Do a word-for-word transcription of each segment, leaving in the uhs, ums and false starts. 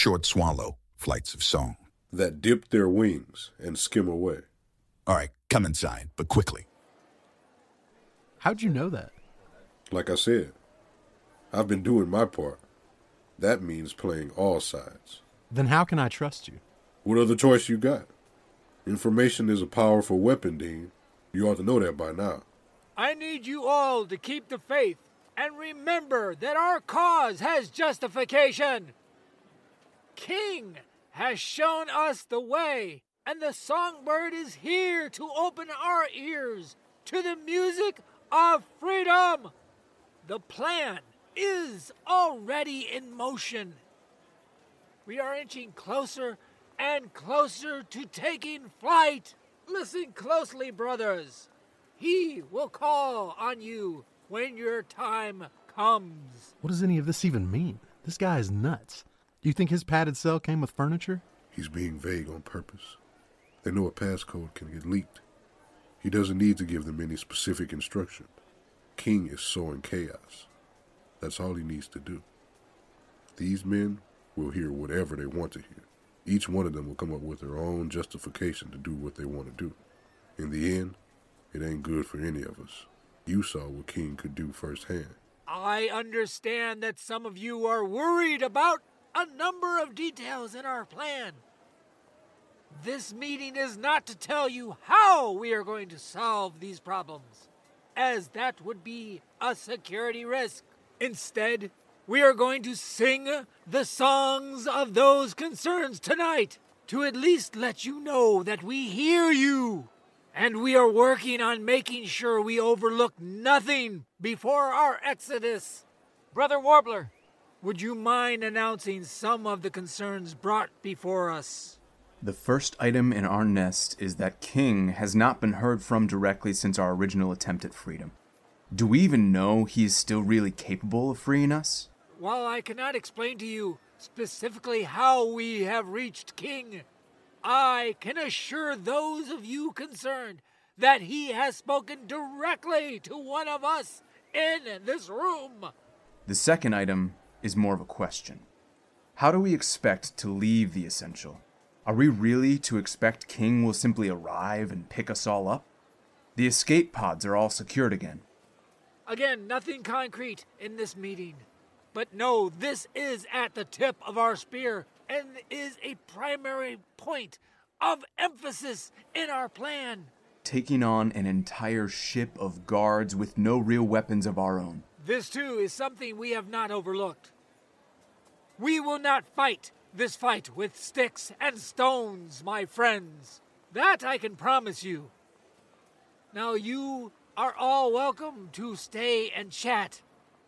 short swallow, flights of song. That dip their wings and skim away. All right, come inside, but quickly. How'd you know that? Like I said, I've been doing my part. That means playing all sides. Then how can I trust you? What other choice you got? Information is a powerful weapon, Dean. You ought to know that by now. I need you all to keep the faith and remember that our cause has justification. King has shown us the way, and the songbird is here to open our ears to the music of freedom. The plan is already in motion. We are inching closer and closer to taking flight. Listen closely, brothers. He will call on you when your time comes. What does any of this even mean? This guy is nuts. Do you think his padded cell came with furniture? He's being vague on purpose. They know a passcode can get leaked. He doesn't need to give them any specific instruction. King is sowing chaos. That's all he needs to do. These men will hear whatever they want to hear. Each one of them will come up with their own justification to do what they want to do. In the end, it ain't good for any of us. You saw what King could do firsthand. I understand that some of you are worried about a number of details in our plan. This meeting is not to tell you how we are going to solve these problems, as that would be a security risk. Instead, we are going to sing the songs of those concerns tonight to at least let you know that we hear you. And we are working on making sure we overlook nothing before our exodus. Brother Warbler, would you mind announcing some of the concerns brought before us? The first item in our nest is that King has not been heard from directly since our original attempt at freedom. Do we even know he is still really capable of freeing us? While I cannot explain to you specifically how we have reached King, I can assure those of you concerned that he has spoken directly to one of us in this room. The second item is more of a question. How do we expect to leave the Essential? Are we really to expect King will simply arrive and pick us all up? The escape pods are all secured again. Again, nothing concrete in this meeting. But no, this is at the tip of our spear and is a primary point of emphasis in our plan. Taking on an entire ship of guards with no real weapons of our own. This too is something we have not overlooked. We will not fight this fight with sticks and stones, my friends. That I can promise you. Now you are all welcome to stay and chat.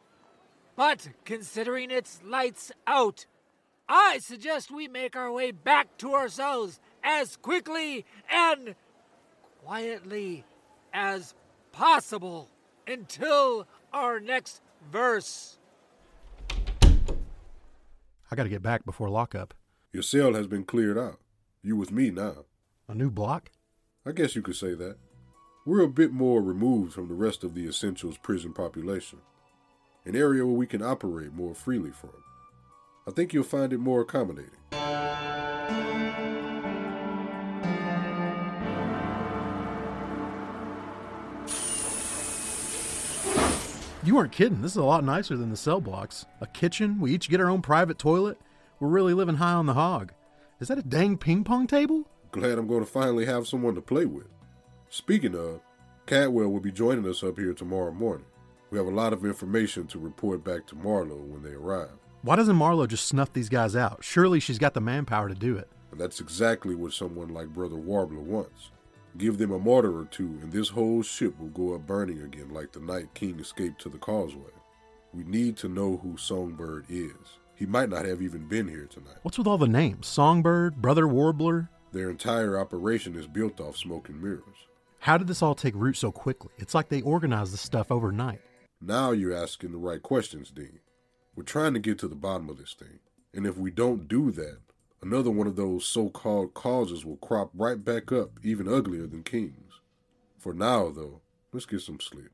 But considering it's lights out, I suggest we make our way back to ourselves as quickly and quietly as possible until our next verse. I gotta get back before lockup. Your cell has been cleared out. You with me now. A new block? I guess you could say that. We're a bit more removed from the rest of the Essentials prison population. An area where we can operate more freely from. I think you'll find it more accommodating. You weren't kidding. This is a lot nicer than the cell blocks. A kitchen, we each get our own private toilet. We're really living high on the hog. Is that a dang ping pong table? Glad I'm going to finally have someone to play with. Speaking of, Cadwell will be joining us up here tomorrow morning. We have a lot of information to report back to Marlo when they arrive. Why doesn't Marlo just snuff these guys out? Surely she's got the manpower to do it. And that's exactly what someone like Brother Warbler wants. Give them a mortar or two, and this whole ship will go up burning again like the night King escaped to the causeway. We need to know who Songbird is. He might not have even been here tonight. What's with all the names? Songbird, Brother Warbler? Their entire operation is built off smoke and mirrors. How did this all take root so quickly? It's like they organized this stuff overnight. Now you're asking the right questions, Dean. We're trying to get to the bottom of this thing. And if we don't do that, another one of those so-called causes will crop right back up, even uglier than King's. For now, though, let's get some sleep.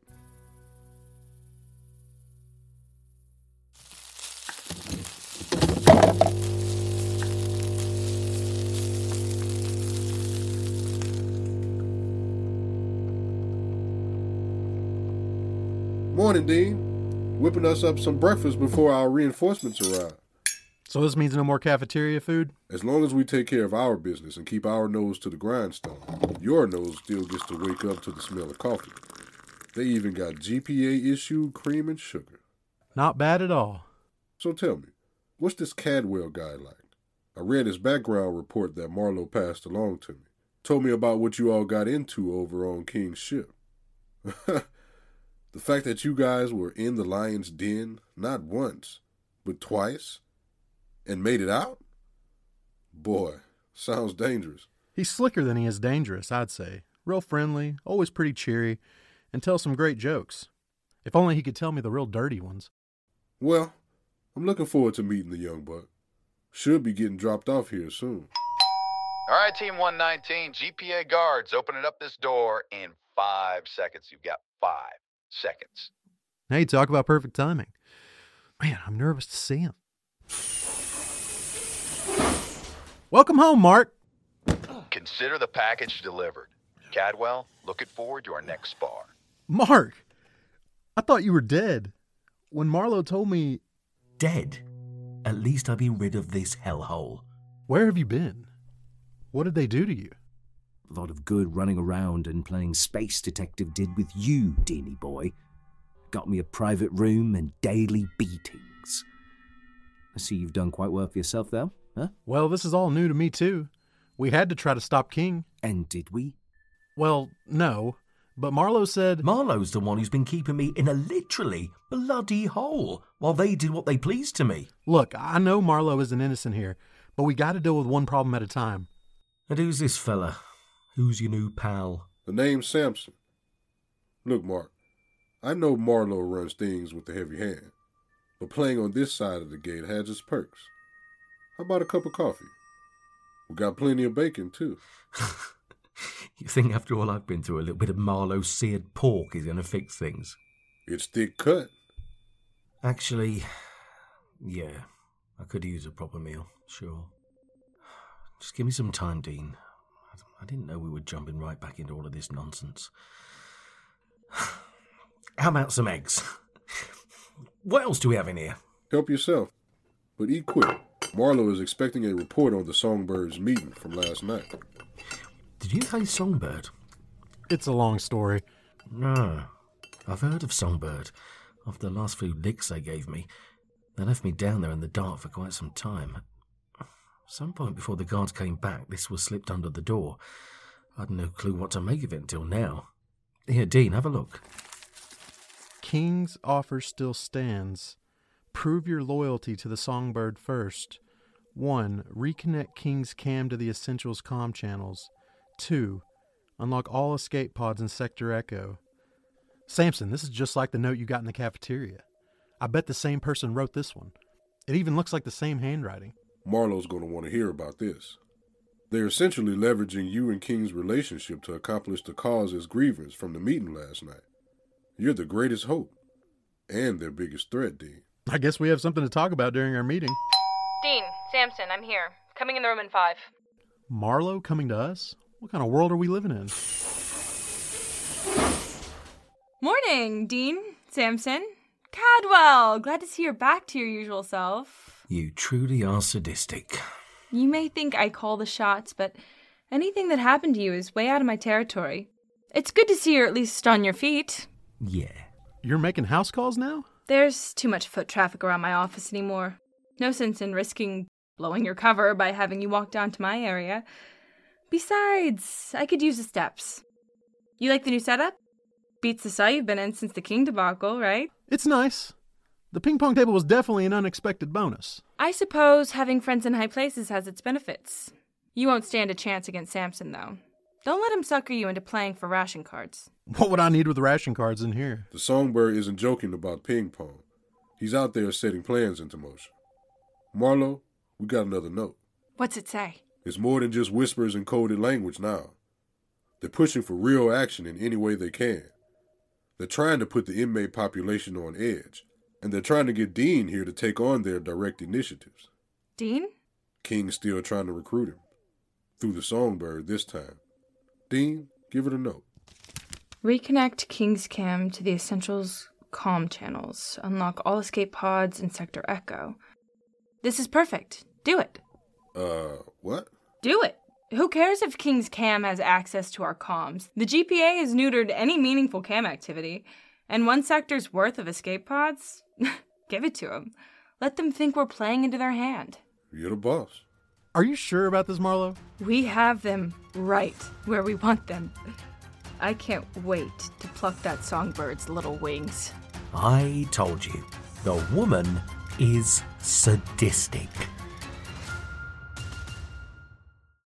morning, Dean. Whipping us up some breakfast before our reinforcements arrive. So this means no more cafeteria food? As long as we take care of our business and keep our nose to the grindstone, your nose still gets to wake up to the smell of coffee. They even got G P A-issued cream and sugar. Not bad at all. So tell me, what's this Cadwell guy like? I read his background report that Marlowe passed along to me. Told me about what you all got into over on King's ship. The fact that you guys were in the lion's den, not once, but twice, and made it out? Boy, sounds dangerous. He's slicker than he is dangerous, I'd say. Real friendly, always pretty cheery, and tells some great jokes. If only he could tell me the real dirty ones. Well, I'm looking forward to meeting the young buck. Should be getting dropped off here soon. All right, Team one nineteen, G P A guards, opening up this door in five seconds. You've got five seconds. Hey, talk about perfect timing. Man, I'm nervous to see him. Welcome home, Mark. Consider the package delivered. Cadwell, looking forward to our next spar. Mark, I thought you were dead. When Marlowe told me... Dead? At least I've been rid of this hellhole. Where have you been? What did they do to you? A lot of good running around and playing space detective did with you, Deanie boy. Got me a private room and daily beatings. I see you've done quite well for yourself, though, huh? Well, this is all new to me, too. We had to try to stop King. And did we? Well, no. But Marlowe said... Marlowe's the one who's been keeping me in a literally bloody hole while they did what they pleased to me. Look, I know Marlowe isn't innocent here, but we got to deal with one problem at a time. And who's this fella? Who's your new pal? The name's Samson. Look, Mark, I know Marlowe runs things with a heavy hand, but playing on this side of the gate has its perks. How about a cup of coffee? We got plenty of bacon, too. You think after all I've been through, a little bit of Marlowe seared pork is going to fix things? It's thick cut. Actually, yeah, I could use a proper meal, sure. Just give me some time, Dean. I didn't know we were jumping right back into all of this nonsense. How about some eggs? What else do we have in here? Help yourself, but eat quick. Marlowe is expecting a report on the Songbirds' meeting from last night. Did you say Songbird? It's a long story. No. I've heard of Songbird. After the last few licks they gave me, they left me down there in the dark for quite some time. At some point before the guards came back, this was slipped under the door. I had no clue what to make of it until now. Here, Dean, have a look. King's offer still stands. Prove your loyalty to the Songbird first. One, reconnect King's cam to the Essentials comm channels. Two, unlock all escape pods in Sector Echo. Samson, this is just like the note you got in the cafeteria. I bet the same person wrote this one. It even looks like the same handwriting. Marlowe's going to want to hear about this. They're essentially leveraging you and King's relationship to accomplish the cause's grievance from the meeting last night. You're the greatest hope. And their biggest threat, Dean. I guess we have something to talk about during our meeting. Dean, Samson, I'm here. Coming in the room in five. Marlowe coming to us? What kind of world are we living in? Morning, Dean, Samson. Cadwell, glad to see you're back to your usual self. You truly are sadistic. You may think I call the shots, but anything that happened to you is way out of my territory. It's good to see you're at least on your feet. Yeah. You're making house calls now? There's too much foot traffic around my office anymore. No sense in risking blowing your cover by having you walk down to my area. Besides, I could use the steps. You like the new setup? Beats the cell you've been in since the King debacle, right? It's nice. The ping pong table was definitely an unexpected bonus. I suppose having friends in high places has its benefits. You won't stand a chance against Samson, though. Don't let him sucker you into playing for ration cards. What would I need with ration cards in here? The Songbird isn't joking about ping pong. He's out there setting plans into motion. Marlowe, we got another note. What's it say? It's more than just whispers in coded language now. They're pushing for real action in any way they can. They're trying to put the inmate population on edge, and they're trying to get Dean here to take on their direct initiatives. Dean? King's still trying to recruit him. Through the Songbird this time. Dean, give it a note. Reconnect King's cam to the Essentials comm channels. Unlock all escape pods in Sector Echo. This is perfect. Do it. Uh, what? Do it. Who cares if King's Cam has access to our comms? The G P A has neutered any meaningful cam activity. And one sector's worth of escape pods? Give it to them. Let them think we're playing into their hand. You're the boss. Are you sure about this, Marlo? We have them right where we want them. I can't wait to pluck that songbird's little wings. I told you, the woman is sadistic.